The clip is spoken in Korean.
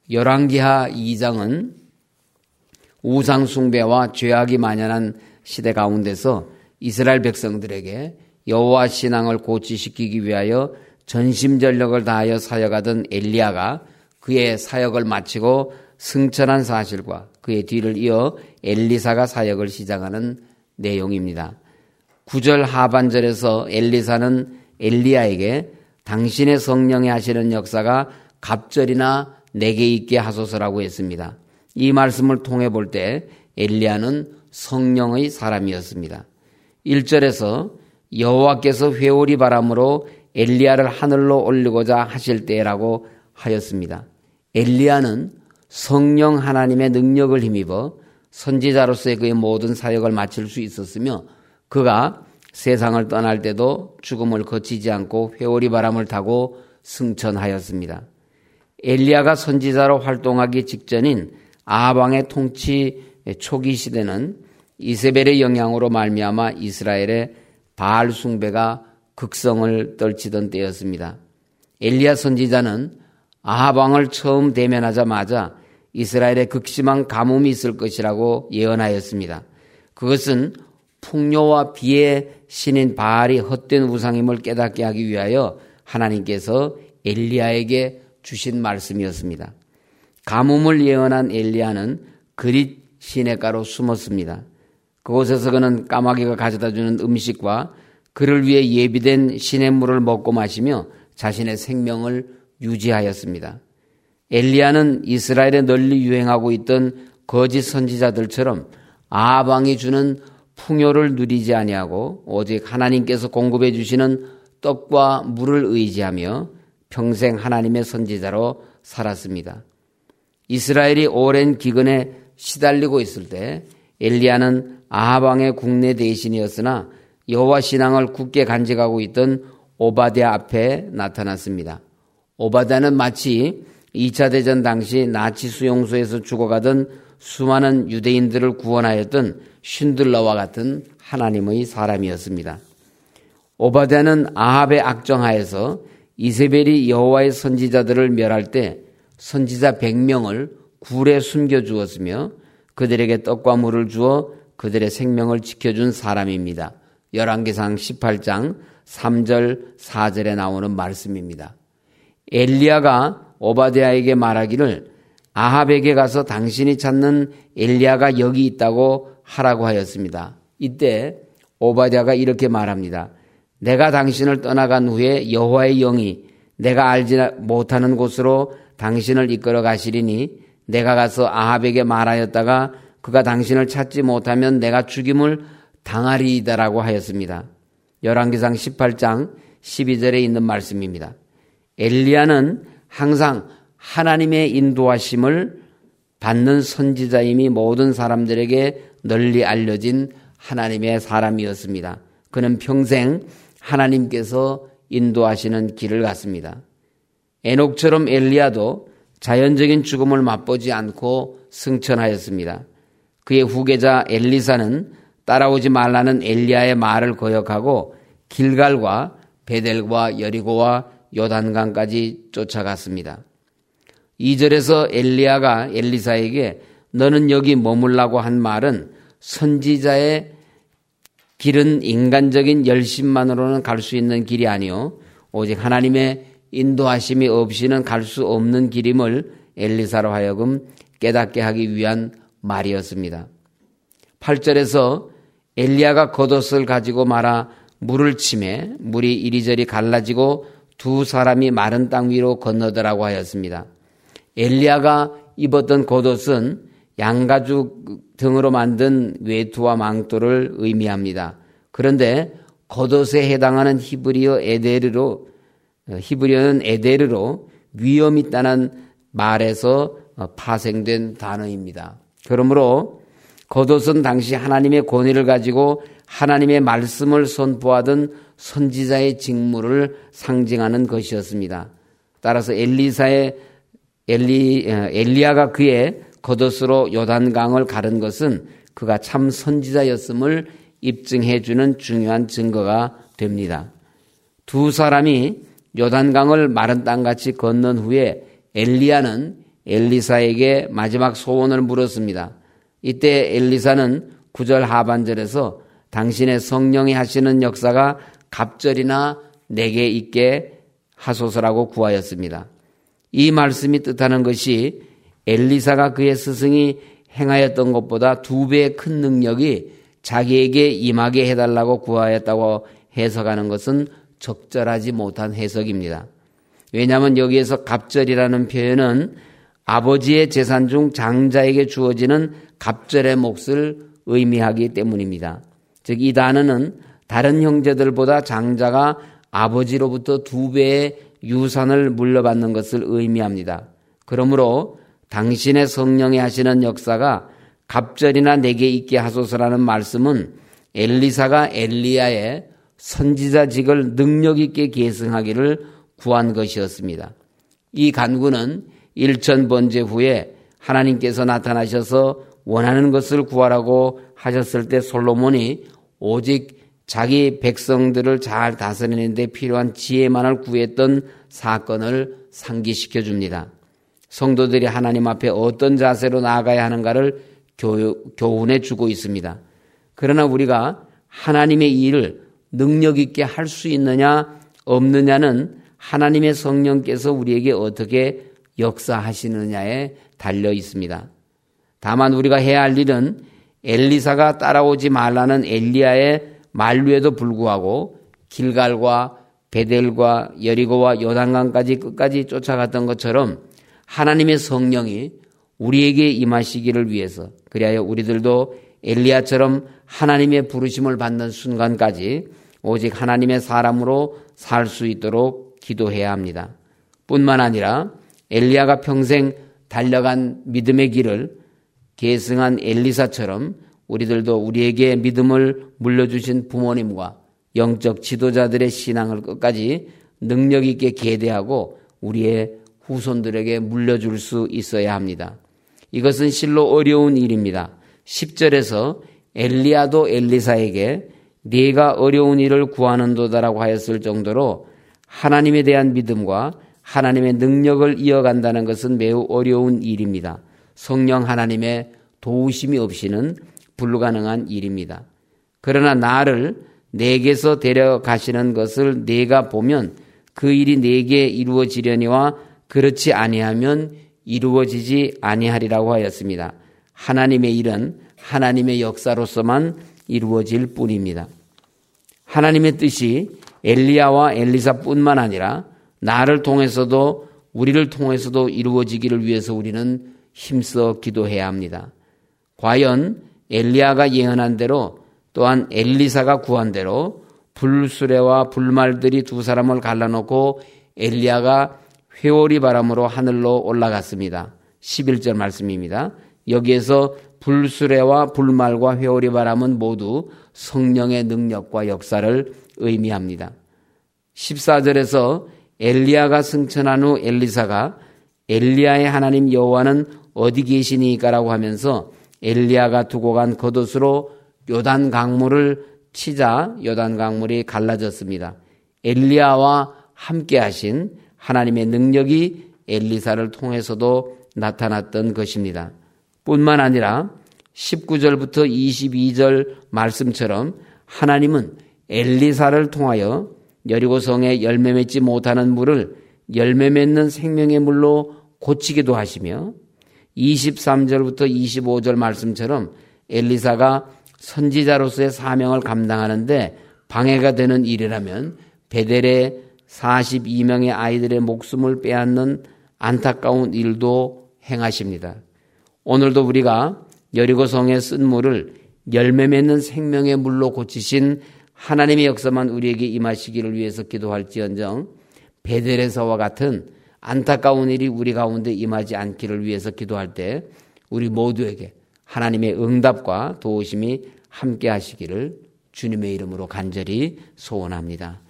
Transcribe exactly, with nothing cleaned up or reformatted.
열왕기하 이 장은 우상 숭배와 죄악이 만연한 시대 가운데서 이스라엘 백성들에게 여호와 신앙을 고취시키기 위하여 전심전력을 다하여 사역하던 엘리야가 그의 사역을 마치고 승천한 사실과 그의 뒤를 이어 엘리사가 사역을 시작하는 내용입니다. 구 절 하반절에서 엘리사는 엘리야에게 당신의 성령이 하시는 역사가 갑절이나 내게 있게 하소서라고 했습니다. 이 말씀을 통해 볼 때 엘리야는 성령의 사람이었습니다. 일 절에서 여호와께서 회오리 바람으로 엘리야를 하늘로 올리고자 하실 때라고 하였습니다. 엘리야는 성령 하나님의 능력을 힘입어 선지자로서의 그의 모든 사역을 마칠 수 있었으며 그가 세상을 떠날 때도 죽음을 거치지 않고 회오리 바람을 타고 승천하였습니다. 엘리야가 선지자로 활동하기 직전인 아합 왕의 통치 초기 시대는 이세벨의 영향으로 말미암아 이스라엘의 바알 숭배가 극성을 떨치던 때였습니다. 엘리야 선지자는 아합 왕을 처음 대면하자마자 이스라엘에 극심한 가뭄이 있을 것이라고 예언하였습니다. 그것은 풍요와 비의 신인 바알이 헛된 우상임을 깨닫게 하기 위하여 하나님께서 엘리야에게 주신 말씀이었습니다. 가뭄을 예언한 엘리야는 그릿 시냇가로 숨었습니다. 그곳에서 그는 까마귀가 가져다주는 음식과 그를 위해 예비된 시냇물을 먹고 마시며 자신의 생명을 유지하였습니다. 엘리야는 이스라엘에 널리 유행하고 있던 거짓 선지자들처럼 아합 왕이 주는 풍요를 누리지 아니하고 오직 하나님께서 공급해 주시는 떡과 물을 의지하며 평생 하나님의 선지자로 살았습니다. 이스라엘이 오랜 기근에 시달리고 있을 때 엘리야는 아합 왕의 국내 대신이었으나 여호와 신앙을 굳게 간직하고 있던 오바댜 앞에 나타났습니다. 오바댜는 마치 이 차 대전 당시 나치 수용소에서 죽어가던 수많은 유대인들을 구원하였던 쉰들러와 같은 하나님의 사람이었습니다. 오바댜는 아합의 악정하에서 이세벨이 여호와의 선지자들을 멸할 때 선지자 백 명을 굴에 숨겨주었으며 그들에게 떡과 물을 주어 그들의 생명을 지켜준 사람입니다. 열왕기상 십팔 장 삼 절 사 절에 나오는 말씀입니다. 엘리야가 오바댜에게 말하기를 아합에게 가서 당신이 찾는 엘리야가 여기 있다고 하라고 하였습니다. 이때 오바댜가 이렇게 말합니다. 내가 당신을 떠나간 후에 여호와의 영이 내가 알지 못하는 곳으로 당신을 이끌어 가시리니 내가 가서 아합에게 말하였다가 그가 당신을 찾지 못하면 내가 죽임을 당하리이다라고 하였습니다. 열왕기상 십팔 장 십이 절에 있는 말씀입니다. 엘리야는 항상 하나님의 인도하심을 받는 선지자임이 모든 사람들에게 널리 알려진 하나님의 사람이었습니다. 그는 평생 하나님께서 인도하시는 길을 갔습니다. 에녹처럼 엘리야도 자연적인 죽음을 맛보지 않고 승천하였습니다. 그의 후계자 엘리사는 따라오지 말라는 엘리야의 말을 거역하고 길갈과 베델과 여리고와 요단강까지 쫓아갔습니다. 이 절에서 엘리야가 엘리사에게 너는 여기 머물라고 한 말은 선지자의 길은 인간적인 열심만으로는 갈 수 있는 길이 아니요 오직 하나님의 인도하심이 없이는 갈 수 없는 길임을 엘리사로 하여금 깨닫게 하기 위한 말이었습니다. 팔 절에서 엘리야가 겉옷을 가지고 말아 물을 치매 물이 이리저리 갈라지고 두 사람이 마른 땅 위로 건너더라고 하였습니다. 엘리야가 입었던 겉옷은 양가죽 등으로 만든 외투와 망토를 의미합니다. 그런데 겉옷에 해당하는 히브리어 에데르로 히브리어는 에데르로 위험 있다는 말에서 파생된 단어입니다. 그러므로 겉옷은 당시 하나님의 권위를 가지고 하나님의 말씀을 선포하던 선지자의 직무를 상징하는 것이었습니다. 따라서 엘리사의 엘리 엘리야가 그의 겉옷으로 요단강을 가른 것은 그가 참 선지자였음을 입증해 주는 중요한 증거가 됩니다. 두 사람이 요단강을 마른 땅같이 건넌 후에 엘리야는 엘리사에게 마지막 소원을 물었습니다. 이때 엘리사는 구 절 하반절에서 당신의 성령이 하시는 역사가 갑절이나 내게 있게 하소서라고 구하였습니다. 이 말씀이 뜻하는 것이 엘리사가 그의 스승이 행하였던 것보다 두 배의 큰 능력이 자기에게 임하게 해달라고 구하였다고 해석하는 것은 적절하지 못한 해석입니다. 왜냐하면 여기에서 갑절이라는 표현은 아버지의 재산 중 장자에게 주어지는 갑절의 몫을 의미하기 때문입니다. 즉 이 단어는 다른 형제들보다 장자가 아버지로부터 두 배의 유산을 물려받는 것을 의미합니다. 그러므로 당신의 성령이 하시는 역사가 갑절이나 내게 있게 하소서라는 말씀은 엘리사가 엘리야의 선지자직을 능력 있게 계승하기를 구한 것이었습니다. 이 간구는 일천 번제 후에 하나님께서 나타나셔서 원하는 것을 구하라고 하셨을 때 솔로몬이 오직 자기 백성들을 잘 다스리는 데 필요한 지혜만을 구했던 사건을 상기시켜 줍니다. 성도들이 하나님 앞에 어떤 자세로 나아가야 하는가를 교훈해 주고 있습니다. 그러나 우리가 하나님의 일을 능력 있게 할 수 있느냐 없느냐는 하나님의 성령께서 우리에게 어떻게 역사하시느냐에 달려 있습니다. 다만 우리가 해야 할 일은 엘리사가 따라오지 말라는 엘리야의 만류에도 불구하고 길갈과 베델과 여리고와 요단강까지 끝까지 쫓아갔던 것처럼 하나님의 성령이 우리에게 임하시기를 위해서, 그리하여 우리들도 엘리야처럼 하나님의 부르심을 받는 순간까지 오직 하나님의 사람으로 살 수 있도록 기도해야 합니다. 뿐만 아니라 엘리야가 평생 달려간 믿음의 길을 계승한 엘리사처럼 우리들도 우리에게 믿음을 물려주신 부모님과 영적 지도자들의 신앙을 끝까지 능력 있게 계대하고 우리의 후손들에게 물려줄 수 있어야 합니다. 이것은 실로 어려운 일입니다. 십 절에서 엘리야도 엘리사에게 네가 어려운 일을 구하는도다라고 하였을 정도로 하나님에 대한 믿음과 하나님의 능력을 이어간다는 것은 매우 어려운 일입니다. 성령 하나님의 도우심이 없이는 불가능한 일입니다. 그러나 나를 내게서 데려가시는 것을 내가 보면 그 일이 내게 이루어지려니와 그렇지 아니하면 이루어지지 아니하리라고 하였습니다. 하나님의 일은 하나님의 역사로서만 이루어질 뿐입니다. 하나님의 뜻이 엘리야와 엘리사뿐만 아니라 나를 통해서도 우리를 통해서도 이루어지기를 위해서 우리는 힘써 기도해야 합니다. 과연 엘리야가 예언한 대로 또한 엘리사가 구한 대로 불수레와 불말들이 두 사람을 갈라놓고 엘리야가 회오리 바람으로 하늘로 올라갔습니다. 십일 절 말씀입니다. 여기에서 불수레와 불말과 회오리 바람은 모두 성령의 능력과 역사를 의미합니다. 십사 절에서 엘리야가 승천한 후 엘리사가 엘리야의 하나님 여호와는 어디 계시니까라고 하면서 엘리야가 두고 간 겉옷으로 요단 강물을 치자 요단 강물이 갈라졌습니다. 엘리야와 함께 하신 하나님의 능력이 엘리사를 통해서도 나타났던 것입니다. 뿐만 아니라 십구 절부터 이십이 절 말씀처럼 하나님은 엘리사를 통하여 여리고성에 열매 맺지 못하는 물을 열매 맺는 생명의 물로 고치기도 하시며 이십삼 절부터 이십오 절 말씀처럼 엘리사가 선지자로서의 사명을 감당하는데 방해가 되는 일이라면 베델의 사십이 명의 아이들의 목숨을 빼앗는 안타까운 일도 행하십니다. 오늘도 우리가 여리고성의 쓴 물을 열매 맺는 생명의 물로 고치신 하나님의 역사만 우리에게 임하시기를 위해서 기도할지언정 베델에서와 같은 안타까운 일이 우리 가운데 임하지 않기를 위해서 기도할 때 우리 모두에게 하나님의 응답과 도우심이 함께 하시기를 주님의 이름으로 간절히 소원합니다.